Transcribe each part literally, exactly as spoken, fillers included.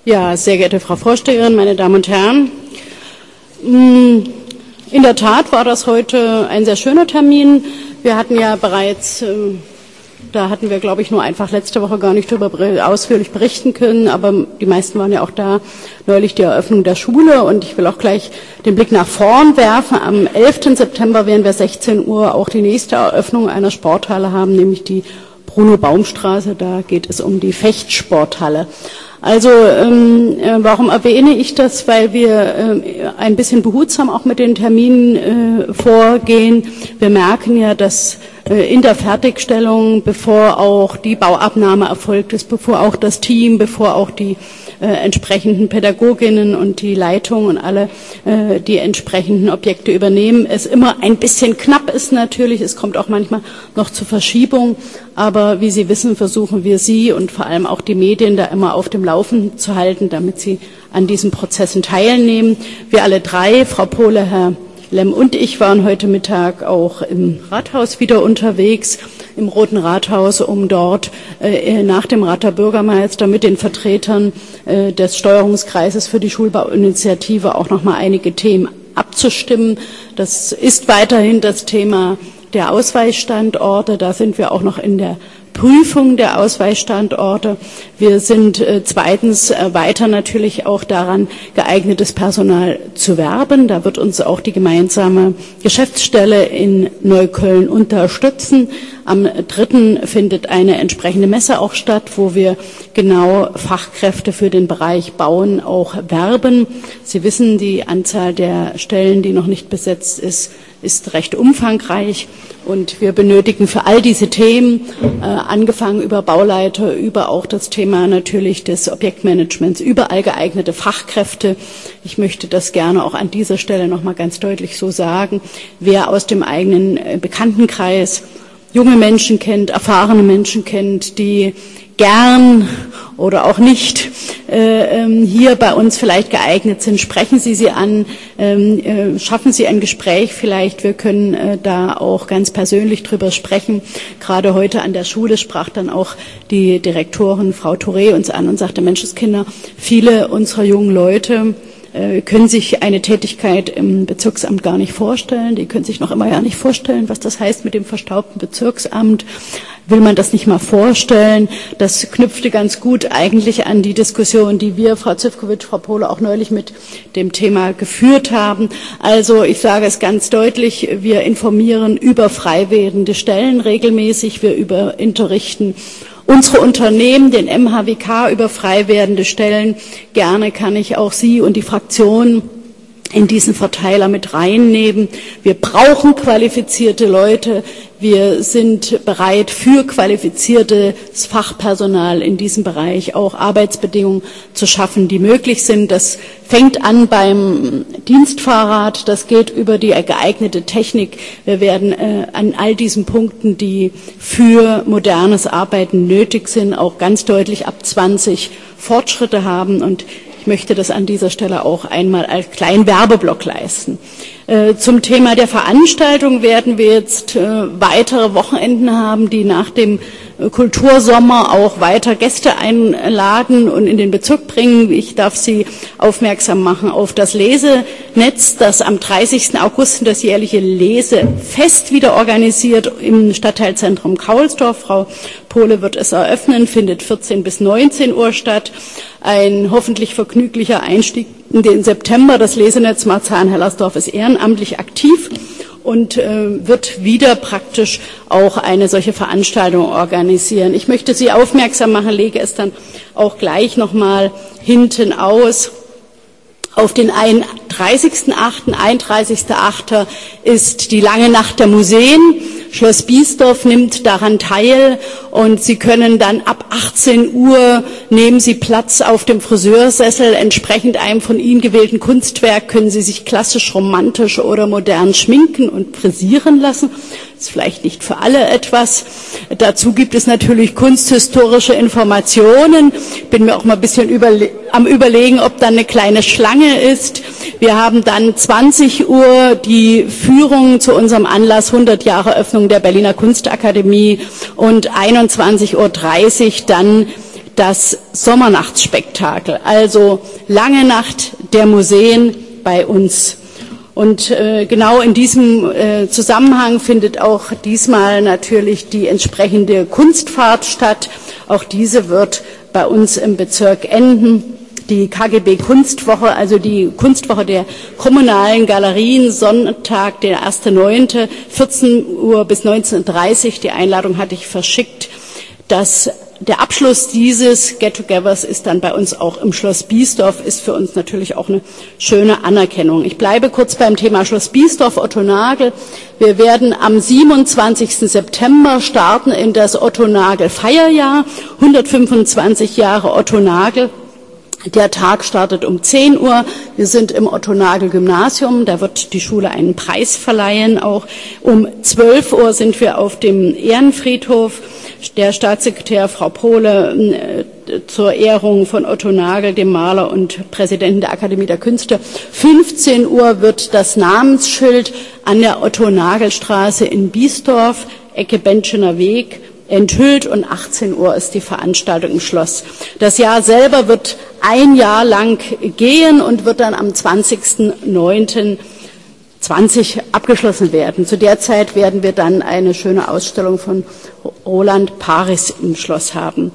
Ja, sehr geehrte Frau Vorsteherin, meine Damen und Herren. In der Tat war das heute ein sehr schöner Termin. Wir hatten ja bereits, da hatten wir, glaube ich, nur einfach letzte Woche gar nicht darüber ausführlich berichten können, aber die meisten waren ja auch da, neulich die Eröffnung der Schule. Und ich will auch gleich den Blick nach vorn werfen. Am elften September werden wir sechzehn Uhr auch die nächste Eröffnung einer Sporthalle haben, nämlich die Bruno-Baum-Straße. Da geht es um die Fechtsporthalle. Also ähm, äh, warum erwähne ich das? Weil wir äh, ein bisschen behutsam auch mit den Terminen äh, vorgehen. Wir merken ja, dass äh, in der Fertigstellung, bevor auch die Bauabnahme erfolgt ist, bevor auch das Team, bevor auch die äh, entsprechenden Pädagoginnen und die Leitung und alle äh, die entsprechenden Objekte übernehmen, es immer ein bisschen knapp ist natürlich. Es kommt auch manchmal noch zu Verschiebung. Aber wie Sie wissen, versuchen wir Sie und vor allem auch die Medien da immer auf dem Laufenden zu halten, damit Sie an diesen Prozessen teilnehmen. Wir alle drei, Frau Pohle, Herr Lemm und ich, waren heute Mittag auch im Rathaus wieder unterwegs, im Roten Rathaus, um dort äh, nach dem Rat der Bürgermeister mit den Vertretern äh, des Steuerungskreises für die Schulbauinitiative auch noch mal einige Themen abzustimmen. Das ist weiterhin das Thema der Ausweichstandorte. Da sind wir auch noch in der Prüfung der Ausweichstandorte. Wir sind äh, zweitens äh, weiter natürlich auch daran, geeignetes Personal zu werben. Da wird uns auch die gemeinsame Geschäftsstelle in Neukölln unterstützen. Am dritten findet eine entsprechende Messe auch statt, wo wir genau Fachkräfte für den Bereich Bauen auch werben. Sie wissen, die Anzahl der Stellen, die noch nicht besetzt ist, ist recht umfangreich. Und wir benötigen für all diese Themen, äh, angefangen über Bauleiter, über auch das Thema natürlich des Objektmanagements, überall geeignete Fachkräfte. Ich möchte das gerne auch an dieser Stelle noch mal ganz deutlich so sagen. Wer aus dem eigenen äh, Bekanntenkreis junge Menschen kennt, erfahrene Menschen kennt, die gern oder auch nicht äh, hier bei uns vielleicht geeignet sind, sprechen Sie sie an, äh, schaffen Sie ein Gespräch vielleicht. Wir können äh, da auch ganz persönlich drüber sprechen. Gerade heute an der Schule sprach dann auch die Direktorin Frau Touré uns an und sagte, Menschenskinder, viele unserer jungen Leute äh, können sich eine Tätigkeit im Bezirksamt gar nicht vorstellen. Die können sich noch immer ja nicht vorstellen, was das heißt mit dem verstaubten Bezirksamt. Will man das nicht mal vorstellen? Das knüpfte ganz gut eigentlich an die Diskussion, die wir, Frau Zivkovic, Frau Pohle, auch neulich mit dem Thema geführt haben. Also ich sage es ganz deutlich, wir informieren über frei werdende Stellen regelmäßig, wir über unterrichten unsere Unternehmen, den M H W K, über frei werdende Stellen. Gerne kann ich auch Sie und die Fraktion in diesen Verteiler mit reinnehmen. Wir brauchen qualifizierte Leute. Wir sind bereit, für qualifiziertes Fachpersonal in diesem Bereich auch Arbeitsbedingungen zu schaffen, die möglich sind. Das fängt an beim Dienstfahrrad, das geht über die geeignete Technik. Wir werden äh, an all diesen Punkten, die für modernes Arbeiten nötig sind, auch ganz deutlich ab zwanzig Fortschritte haben. Und ich möchte das an dieser Stelle auch einmal als kleinen Werbeblock leisten. Äh, zum Thema der Veranstaltung werden wir jetzt äh, weitere Wochenenden haben, die nach dem äh, Kultursommer auch weiter Gäste einladen und in den Bezirk bringen. Ich darf Sie aufmerksam machen auf das Lesenetz, das am dreißigsten August das jährliche Lesefest wieder organisiert im Stadtteilzentrum Kaulsdorf. Frau Pohle wird es eröffnen, findet vierzehn bis neunzehn Uhr statt. Ein hoffentlich vergnüglicher Einstieg in den September. Das Lesenetz Marzahn-Hellersdorf ist ehrenamtlich aktiv und äh, wird wieder praktisch auch eine solche Veranstaltung organisieren. Ich möchte Sie aufmerksam machen, lege es dann auch gleich noch mal hinten aus. Auf den dreißigsten achten einunddreißigsten achten ist die lange Nacht der Museen. Schloss Biesdorf nimmt daran teil und Sie können dann ab achtzehn Uhr nehmen Sie Platz auf dem Friseursessel. Entsprechend einem von Ihnen gewählten Kunstwerk können Sie sich klassisch, romantisch oder modern schminken und frisieren lassen. Das ist vielleicht nicht für alle etwas. Dazu gibt es natürlich kunsthistorische Informationen. Ich bin mir auch mal ein bisschen überle- am Überlegen, ob da eine kleine Schlange ist. Wir haben dann zwanzig Uhr die Führung zu unserem Anlass hundert Jahre Öffnung der Berliner Kunstakademie und einundzwanzig Uhr dreißig dann das Sommernachtsspektakel, also Lange Nacht der Museen bei uns. Und äh, genau in diesem äh, Zusammenhang findet auch diesmal natürlich die entsprechende Kunstfahrt statt. Auch diese wird bei uns im Bezirk enden. Die K G B Kunstwoche, also die Kunstwoche der kommunalen Galerien, Sonntag, der erster neunte, vierzehn Uhr bis neunzehn Uhr dreißig. Die Einladung hatte ich verschickt. Das Der Abschluss dieses Get-togethers ist dann bei uns auch im Schloss Biesdorf, ist für uns natürlich auch eine schöne Anerkennung. Ich bleibe kurz beim Thema Schloss Biesdorf, Otto Nagel. Wir werden am siebenundzwanzigsten September starten in das Otto Nagel Feierjahr, hundertfünfundzwanzig Jahre Otto Nagel. Der Tag startet um zehn Uhr. Wir sind im Otto-Nagel-Gymnasium. Da wird die Schule einen Preis verleihen. Auch um zwölf Uhr sind wir auf dem Ehrenfriedhof. Der Staatssekretär Frau Pohle äh, zur Ehrung von Otto Nagel, dem Maler und Präsidenten der Akademie der Künste. fünfzehn Uhr wird das Namensschild an der Otto-Nagel-Straße in Biesdorf, Ecke Bentschener Weg, enthüllt und achtzehn Uhr ist die Veranstaltung im Schloss. Das Jahr selber wird ein Jahr lang gehen und wird dann am zwanzigsten neunten zwanzig abgeschlossen werden. Zu der Zeit werden wir dann eine schöne Ausstellung von Roland Paris im Schloss haben.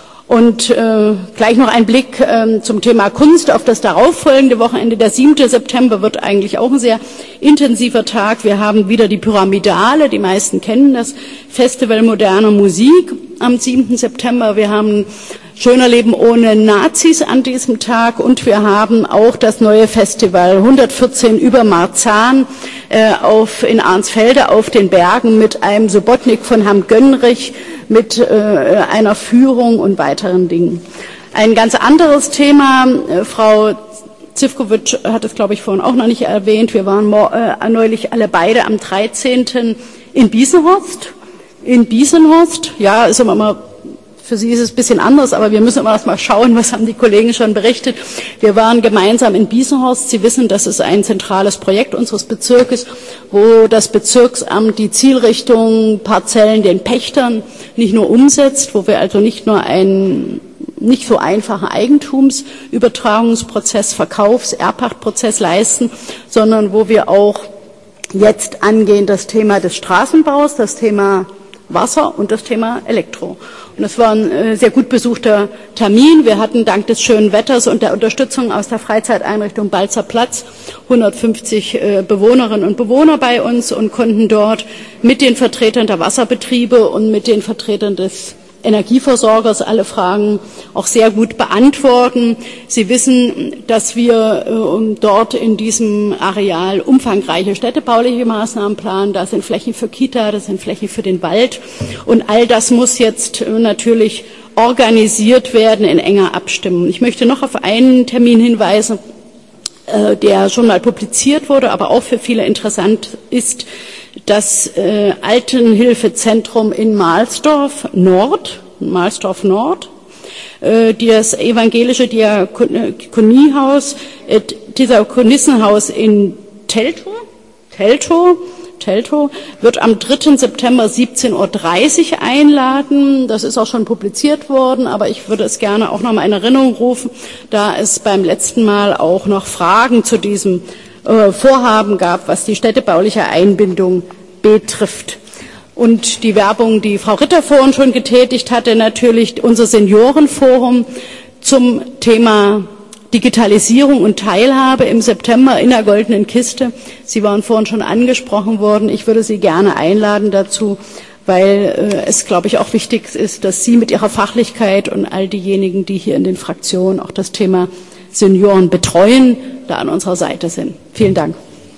Und äh, gleich noch ein Blick äh, zum Thema Kunst auf das darauffolgende Wochenende. Der siebte September wird eigentlich auch ein sehr intensiver Tag. Wir haben wieder die Pyramidale, die meisten kennen das Festival moderner Musik am siebten September. Wir haben Schöner Leben ohne Nazis an diesem Tag und wir haben auch das neue Festival hundertvierzehn über Marzahn äh, auf, in Arnsfelde auf den Bergen mit einem Subotnik von Herrn Gönnrich, mit äh, einer Führung und weiteren Dingen. Ein ganz anderes Thema, äh, Frau Zivkovic hat es, glaube ich, vorhin auch noch nicht erwähnt. Wir waren äh, neulich alle beide am dreizehnten in Biesenhorst. In Biesenhorst, ja, ist immer mal, für Sie ist es ein bisschen anders, aber wir müssen immer erst mal schauen, was haben die Kollegen schon berichtet. Wir waren gemeinsam in Biesenhorst. Sie wissen, das ist ein zentrales Projekt unseres Bezirkes, wo das Bezirksamt die Zielrichtung Parzellen den Pächtern nicht nur umsetzt, wo wir also nicht nur einen nicht so einfachen Eigentumsübertragungsprozess, Verkaufs-, Erbpachtprozess leisten, sondern wo wir auch jetzt angehen das Thema des Straßenbaus, das Thema Wasser und das Thema Elektro. Und es war ein äh, sehr gut besuchter Termin. Wir hatten dank des schönen Wetters und der Unterstützung aus der Freizeiteinrichtung Balzer Platz hundertfünfzig äh, Bewohnerinnen und Bewohner bei uns und konnten dort mit den Vertretern der Wasserbetriebe und mit den Vertretern des Energieversorgers alle Fragen auch sehr gut beantworten. Sie wissen, dass wir äh, dort in diesem Areal umfangreiche städtebauliche Maßnahmen planen. Da sind Flächen für Kita, das sind Flächen für den Wald. Und all das muss jetzt äh, natürlich organisiert werden in enger Abstimmung. Ich möchte noch auf einen Termin hinweisen, äh, der schon mal publiziert wurde, aber auch für viele interessant ist. Das äh, Altenhilfezentrum in Mahlsdorf Nord, Mahlsdorf Nord, äh, das evangelische Diakoniehaus, äh, Diakonissenhaus in Teltow, Teltow, Teltow wird am dritten September siebzehn Uhr dreißig einladen. Das ist auch schon publiziert worden, aber ich würde es gerne auch noch mal in Erinnerung rufen, da es beim letzten Mal auch noch Fragen zu diesem Vorhaben gab, was die städtebauliche Einbindung betrifft. Und die Werbung, die Frau Ritter vorhin schon getätigt hatte, natürlich unser Seniorenforum zum Thema Digitalisierung und Teilhabe im September in der Goldenen Kiste. Sie waren vorhin schon angesprochen worden. Ich würde Sie gerne einladen dazu, weil äh, es, glaube ich, auch wichtig ist, dass Sie mit Ihrer Fachlichkeit und all diejenigen, die hier in den Fraktionen auch das Thema Senioren betreuen, da an unserer Seite sind. Vielen Dank.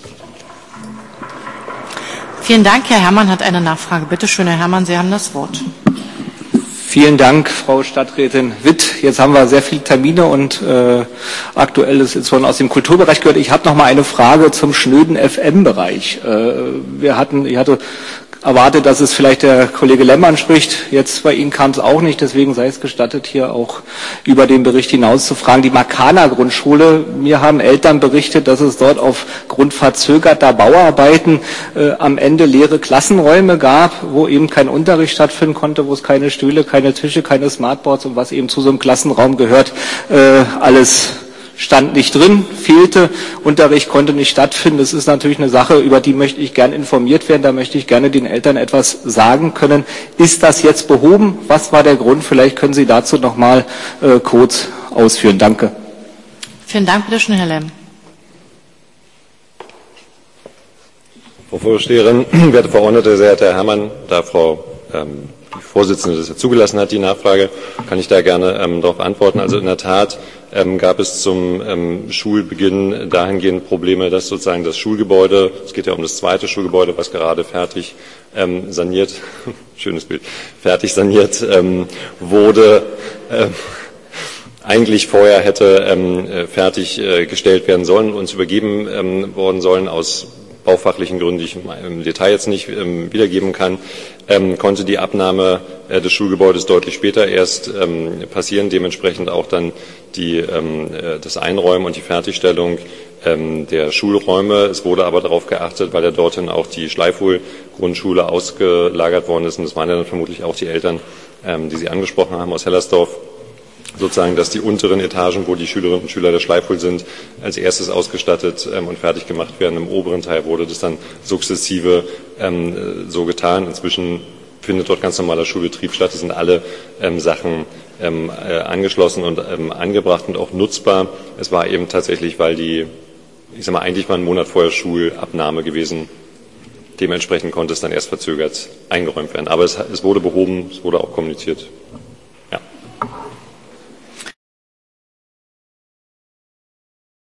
Vielen Dank. Herr Herrmann hat eine Nachfrage. Bitte schön, Herr Herrmann, Sie haben das Wort. Vielen Dank, Frau Stadträtin Witt. Jetzt haben wir sehr viele Termine und äh, Aktuelles ist von aus dem Kulturbereich gehört. Ich habe noch mal eine Frage zum schnöden F M-Bereich. Äh, wir hatten, ich hatte erwartet, dass es vielleicht der Kollege Lemmern spricht. Jetzt bei Ihnen kam es auch nicht, deswegen sei es gestattet, hier auch über den Bericht hinaus zu fragen. Die Makana-Grundschule, mir haben Eltern berichtet, dass es dort aufgrund verzögerter Bauarbeiten äh, am Ende leere Klassenräume gab, wo eben kein Unterricht stattfinden konnte, wo es keine Stühle, keine Tische, keine Smartboards und was eben zu so einem Klassenraum gehört, äh, alles stand nicht drin, fehlte, Unterricht konnte nicht stattfinden. Das ist natürlich eine Sache, über die möchte ich gern informiert werden, da möchte ich gerne den Eltern etwas sagen können. Ist das jetzt behoben? Was war der Grund? Vielleicht können Sie dazu noch mal äh, kurz ausführen. Danke. Vielen Dank, bitte schön, Herr Lemm. Frau Vorsteherin, werte Verordnete, sehr geehrter Herr Herrmann, da Frau ähm, die Vorsitzende das ja zugelassen hat, die Nachfrage, kann ich da gerne ähm, darauf antworten. Also in der Tat ähm, gab es zum ähm, Schulbeginn dahingehend Probleme, dass sozusagen das Schulgebäude, es geht ja um das zweite Schulgebäude, was gerade fertig ähm, saniert, schönes Bild, fertig saniert ähm, wurde, ähm, eigentlich vorher hätte ähm, fertiggestellt äh, gestellt werden sollen, uns übergeben ähm, worden sollen aus baufachlichen Gründen, die ich im Detail jetzt nicht ähm, wiedergeben kann, ähm, konnte die Abnahme äh, des Schulgebäudes deutlich später erst ähm, passieren, dementsprechend auch dann die, ähm, das Einräumen und die Fertigstellung ähm, der Schulräume. Es wurde aber darauf geachtet, weil ja dorthin auch die Schleifwohl-Grundschule ausgelagert worden ist, und das waren ja dann vermutlich auch die Eltern, ähm, die Sie angesprochen haben aus Hellersdorf, sozusagen, dass die unteren Etagen, wo die Schülerinnen und Schüler der Schleifwohl sind, als erstes ausgestattet ähm, und fertig gemacht werden. Im oberen Teil wurde das dann sukzessive ähm, so getan. Inzwischen findet dort ganz normaler Schulbetrieb statt. Es sind alle ähm, Sachen ähm, äh, angeschlossen und ähm, angebracht und auch nutzbar. Es war eben tatsächlich, weil die, ich sag mal, eigentlich war ein Monat vorher Schulabnahme gewesen. Dementsprechend konnte es dann erst verzögert eingeräumt werden. Aber es, es wurde behoben, es wurde auch kommuniziert.